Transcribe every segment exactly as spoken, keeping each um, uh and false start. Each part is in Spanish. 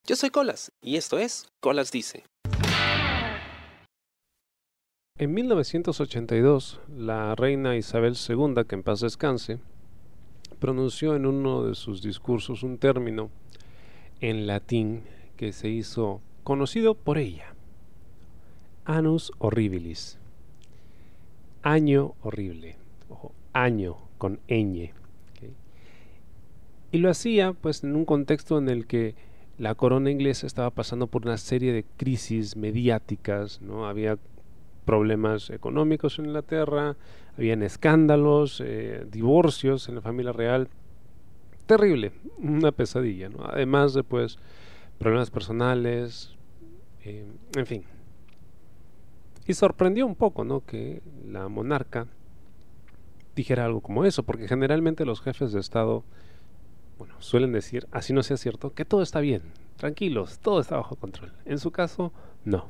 Yo soy Colas y esto es Colas Dice. En mil novecientos ochenta y dos, la reina Isabel segunda, que en paz descanse, pronunció en uno de sus discursos un término en latín que se hizo conocido por ella: annus horribilis, año horrible, ojo, año con ñ. ¿Okay? Y lo hacía pues en un contexto en el que la corona inglesa estaba pasando por una serie de crisis mediáticas, ¿no? Había problemas económicos en Inglaterra, habían escándalos, eh, divorcios en la familia real. Terrible, una pesadilla, ¿no? Además de pues problemas personales, eh, en fin. Y sorprendió un poco, ¿no?, que la monarca dijera algo como eso, porque generalmente los jefes de Estado, bueno, suelen decir, así no sea cierto, que todo está bien, tranquilos, todo está bajo control. En su caso, no.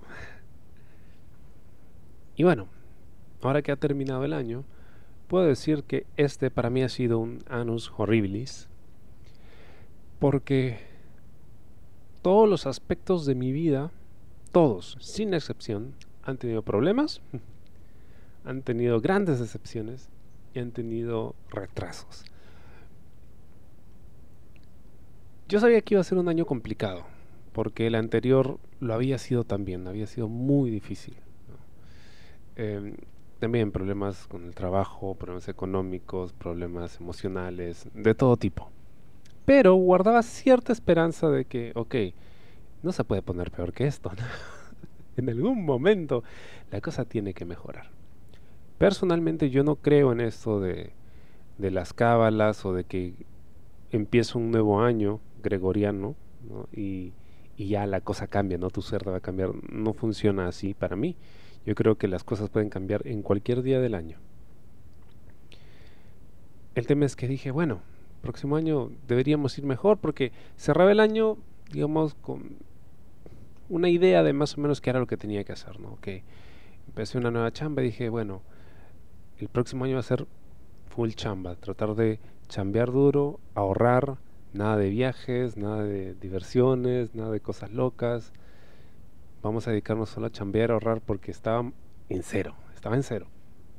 Y bueno, ahora que ha terminado el año, puedo decir que este para mí ha sido un annus horribilis, porque todos los aspectos de mi vida, todos, sin excepción, han tenido problemas, han tenido grandes decepciones y han tenido retrasos. Yo sabía que iba a ser un año complicado, porque el anterior lo había sido también, había sido muy difícil, ¿no? Eh, también problemas con el trabajo, problemas económicos, problemas emocionales, de todo tipo. Pero guardaba cierta esperanza de que, ok, no se puede poner peor que esto, ¿no? En algún momento la cosa tiene que mejorar. Personalmente yo no creo en esto de, de las cábalas o de que empieza un nuevo año gregoriano, ¿no? y, y ya la cosa cambia, ¿no? Tu suerte va a cambiar. No funciona así para mí. Yo creo que las cosas pueden cambiar en cualquier día del año. El tema es que dije, bueno, próximo año deberíamos ir mejor, porque cerraba el año, digamos, con una idea de más o menos qué era lo que tenía que hacer, ¿no? Que empecé una nueva chamba y dije, bueno, el próximo año va a ser full chamba, tratar de chambear duro, ahorrar, nada de viajes, nada de diversiones, nada de cosas locas. Vamos a dedicarnos solo a chambear, a ahorrar, porque estaba en cero, estaba en cero.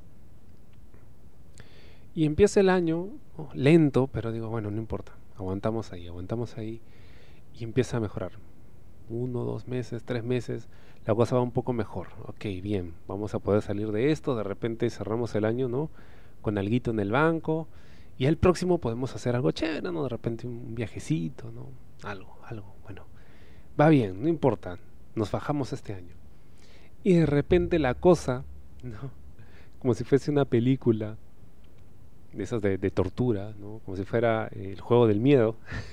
Y empieza el año, ¿no?, lento, pero digo, bueno, no importa, aguantamos ahí, aguantamos ahí, y empieza a mejorar. Uno, dos meses, tres meses, la cosa va un poco mejor. Ok, bien, vamos a poder salir de esto. De repente cerramos el año, ¿no?, con alguito en el banco, y el próximo podemos hacer algo chévere, ¿no? De repente un viajecito, ¿no? Algo, algo, bueno. Va bien, no importa, nos bajamos este año. Y de repente la cosa, ¿no?, como si fuese una película de esas de, de tortura, ¿no?, como si fuera eh, el juego del miedo,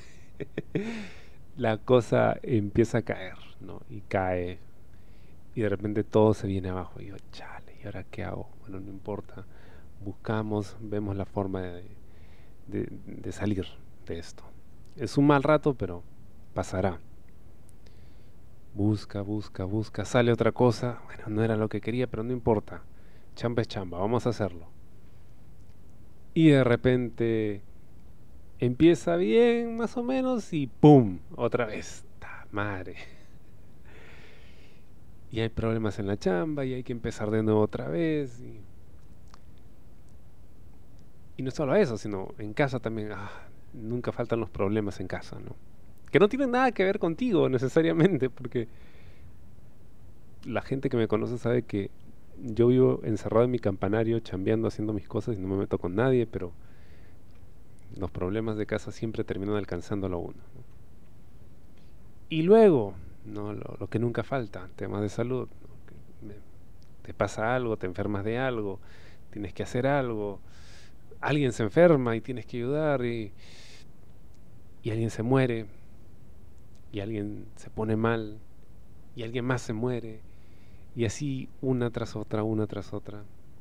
la cosa empieza a caer, ¿no? Y cae, y de repente todo se viene abajo. Y yo, chale, ¿y ahora qué hago? Bueno, no importa, buscamos, vemos la forma de, de, de salir de esto. Es un mal rato, pero pasará. Busca, busca, busca, sale otra cosa. Bueno, no era lo que quería, pero no importa. Chamba es chamba, vamos a hacerlo. Y de repente empieza bien, más o menos, y ¡pum! Otra vez. ¡Ta madre! Y hay problemas en la chamba, y hay que empezar de nuevo otra vez. Y, y no solo eso, sino en casa también. Ah, nunca faltan los problemas en casa, ¿no? Que no tienen nada que ver contigo necesariamente, porque la gente que me conoce sabe que yo vivo encerrado en mi campanario, chambeando, haciendo mis cosas, y no me meto con nadie, pero los problemas de casa siempre terminan alcanzándolo a uno, ¿no? Y luego, ¿no?, lo, lo que nunca falta, temas de salud, ¿no? Que me, te pasa algo, te enfermas de algo, tienes que hacer algo, alguien se enferma y tienes que ayudar, y, y alguien se muere, y alguien se pone mal, y alguien más se muere, y así una tras otra, una tras otra.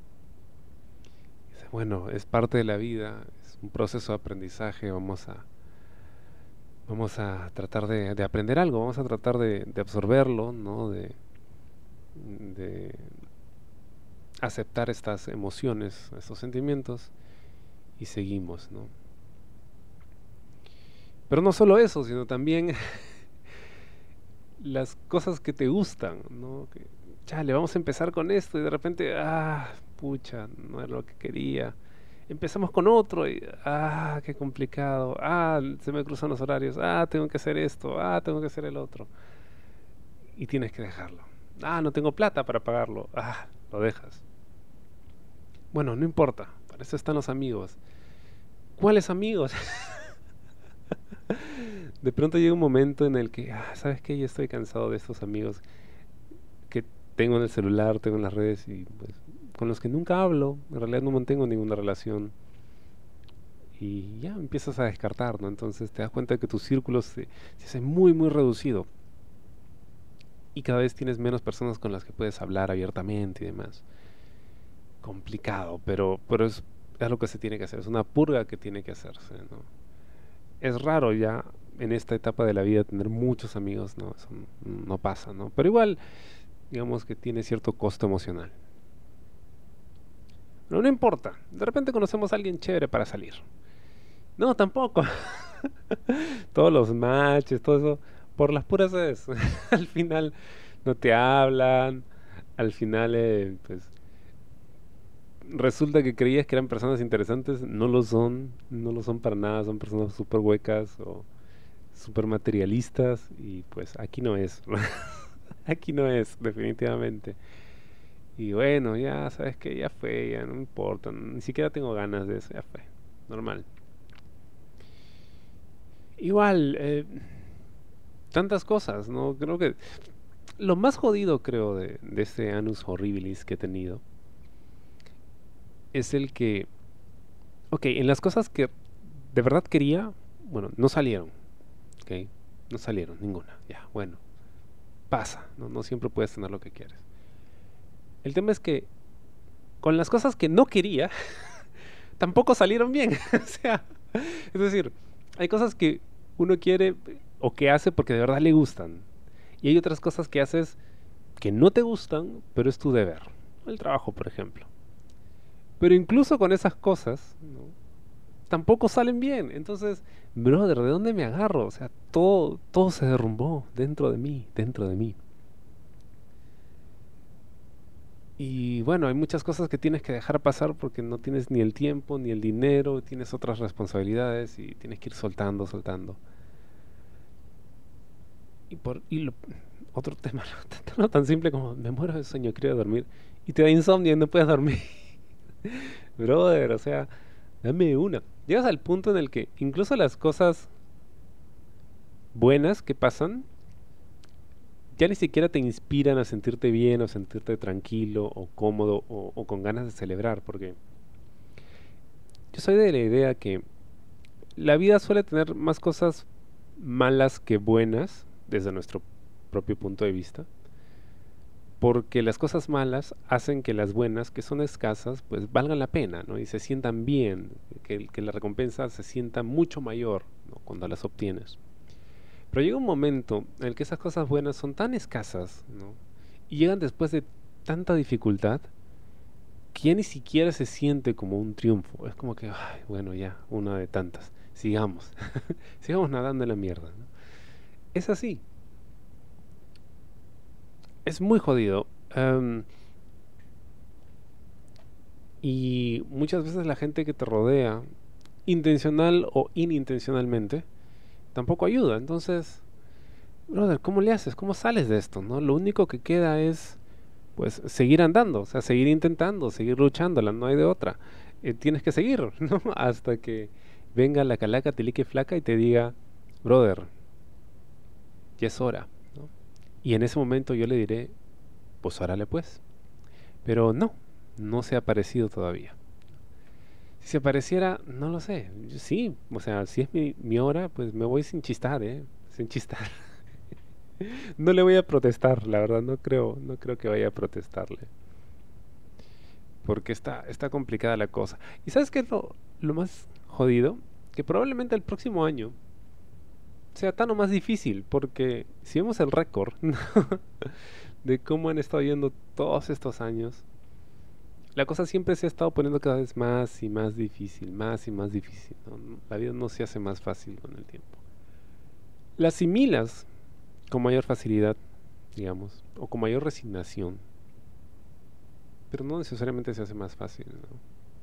Bueno, es parte de la vida, es un proceso de aprendizaje. Vamos a, vamos a tratar de, de aprender algo, vamos a tratar de, de absorberlo, ¿no? De, de aceptar estas emociones, estos sentimientos, y seguimos, ¿no? Pero no solo eso, sino también las cosas que te gustan, ¿no? Que, chale, vamos a empezar con esto y de repente, ah, pucha, no era lo que quería. Empezamos con otro y, ah, qué complicado. Ah, se me cruzan los horarios. Ah, tengo que hacer esto. Ah, tengo que hacer el otro. Y tienes que dejarlo. Ah, no tengo plata para pagarlo. Ah, lo dejas. Bueno, no importa. Para eso están los amigos. ¿Cuáles amigos? De pronto llega un momento en el que, ah, ¿sabes qué? Ya estoy cansado de estos amigos que tengo en el celular, tengo en las redes y pues con los que nunca hablo. En realidad no mantengo ninguna relación. Y ya empiezas a descartar, ¿no? Entonces te das cuenta que tu círculo se, se hace muy, muy reducido. Y cada vez tienes menos personas con las que puedes hablar abiertamente y demás. Complicado, pero, pero es, es lo que se tiene que hacer. Es una purga que tiene que hacerse, ¿no? Es raro ya en esta etapa de la vida tener muchos amigos, ¿no? Eso no, no pasa, ¿no? Pero igual, digamos que tiene cierto costo emocional. Pero no importa. De repente conocemos a alguien chévere para salir. No, tampoco. Todos los matches, todo eso, por las puras es. Al final no te hablan. Al final, eh, pues, resulta que creías que eran personas interesantes. No lo son. No lo son para nada. Son personas súper huecas o súper materialistas. Y pues aquí no es. Aquí no es, definitivamente. Y bueno, ya sabes que ya fue, ya no me importa. Ni siquiera tengo ganas de eso. Ya fue. Normal. Igual, eh, tantas cosas, ¿no? Creo que lo más jodido, creo, de, de este Annus Horribilis que he tenido es el que, ok, en las cosas que de verdad quería, bueno, no salieron, ok, no salieron ninguna, ya, bueno, pasa, ¿no? No siempre puedes tener lo que quieres. El tema es que con las cosas que no quería, tampoco salieron bien, o sea, es decir, hay cosas que uno quiere o que hace porque de verdad le gustan. Y hay otras cosas que haces que no te gustan, pero es tu deber. El trabajo, por ejemplo. Pero incluso con esas cosas, ¿no? Tampoco salen bien. Entonces, brother, ¿de dónde me agarro? O sea, todo, todo se derrumbó dentro de mí, dentro de mí. Y bueno, hay muchas cosas que tienes que dejar pasar porque no tienes ni el tiempo, ni el dinero, tienes otras responsabilidades y tienes que ir soltando, soltando. Y por y lo- otro tema, no tan simple como me muero de sueño, quiero dormir. Y te da insomnio y no puedes dormir. Brother, o sea, dame una. Llegas al punto en el que incluso las cosas buenas que pasan ya ni siquiera te inspiran a sentirte bien o sentirte tranquilo o cómodo o, o con ganas de celebrar, porque yo soy de la idea que la vida suele tener más cosas malas que buenas desde nuestro propio punto de vista, porque las cosas malas hacen que las buenas, que son escasas, pues valgan la pena, ¿no? Y se sientan bien, que, que la recompensa se sienta mucho mayor, ¿no? Cuando las obtienes. Pero llega un momento en el que esas cosas buenas son tan escasas, ¿no? Y llegan después de tanta dificultad que ya ni siquiera se siente como un triunfo. Es como que, ay, bueno, ya, una de tantas. Sigamos. Sigamos nadando en la mierda, ¿no? Es así. Es muy jodido. Em, y muchas veces la gente que te rodea, intencional o inintencionalmente, tampoco ayuda. Entonces, brother, ¿cómo le haces? ¿Cómo sales de esto, no? Lo único que queda es, pues, seguir andando, o sea, seguir intentando, seguir luchándola, no hay de otra. Eh, tienes que seguir, ¿no? Hasta que venga la calaca, tilique flaca y te diga, brother, ya es hora, ¿no? Y en ese momento yo le diré, pues órale pues. Pero no, no se ha aparecido todavía. Si se apareciera, no lo sé. Yo sí, o sea, si es mi, mi hora, pues me voy sin chistar, ¿eh? Sin chistar. No le voy a protestar, la verdad, no creo, no creo que vaya a protestarle. Porque está, está complicada la cosa. ¿Y sabes qué es lo, lo más jodido? Que probablemente el próximo año sea tan o más difícil, porque si vemos el récord de cómo han estado yendo todos estos años, la cosa siempre se ha estado poniendo cada vez más y más difícil, más y más difícil, ¿no? La vida no se hace más fácil con el tiempo. La asimilas con mayor facilidad, digamos, o con mayor resignación, pero no necesariamente se hace más fácil, ¿no?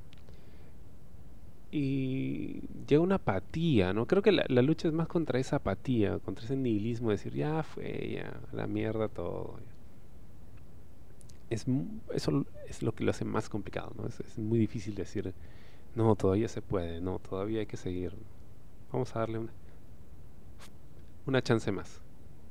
Y llega una apatía, ¿no? Creo que la, la lucha es más contra esa apatía, contra ese nihilismo de decir, ya fue, ya, a la mierda todo. ya. Es, mu- eso es lo que lo hace más complicado, ¿no? Es, es muy difícil decir, no, todavía se puede, no, todavía hay que seguir. Vamos a darle una, una chance más.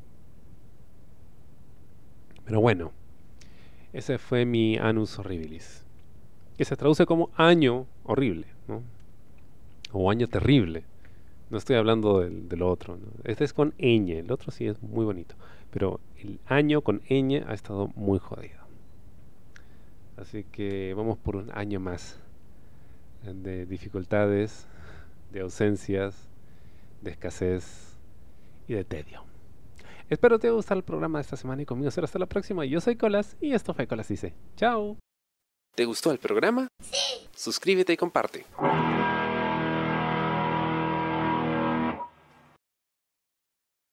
Pero bueno, ese fue mi Annus Horribilis, que se traduce como año horrible, ¿no? O año terrible. No estoy hablando del, del otro, ¿no? Este es con ñ, el otro sí es muy bonito. Pero el año con ñ ha estado muy jodido. Así que vamos por un año más de dificultades, de ausencias, de escasez y de tedio. Espero te haya gustado el programa de esta semana y conmigo será hasta la próxima. Yo soy Colas y esto fue Colas Dice. ¡Chao! ¿Te gustó el programa? Sí. Suscríbete y comparte.